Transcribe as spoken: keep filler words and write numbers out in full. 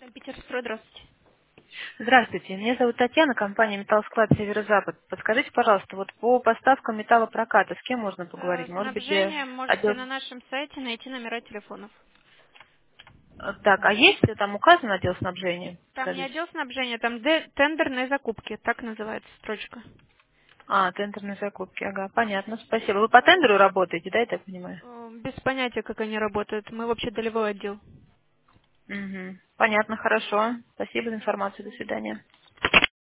Санкт-Петербург, здравствуйте. Здравствуйте, меня зовут Татьяна, компания «Металлсклад Северо-Запад». Подскажите, пожалуйста, вот по поставкам металлопроката с кем можно Э, поговорить? Может быть, для Снабжение можете отдел... на нашем сайте найти номера телефонов. Э, Так, а есть ли там указан отдел снабжения? Там не Скажите. отдел снабжения, там де- тендерные закупки, так называется строчка. А, тендерные закупки, ага, понятно, спасибо. Вы по тендеру работаете, да, я так понимаю? Э, Без понятия, как они работают. Мы вообще долевой отдел. Угу. Понятно, хорошо. Спасибо за информацию, до свидания.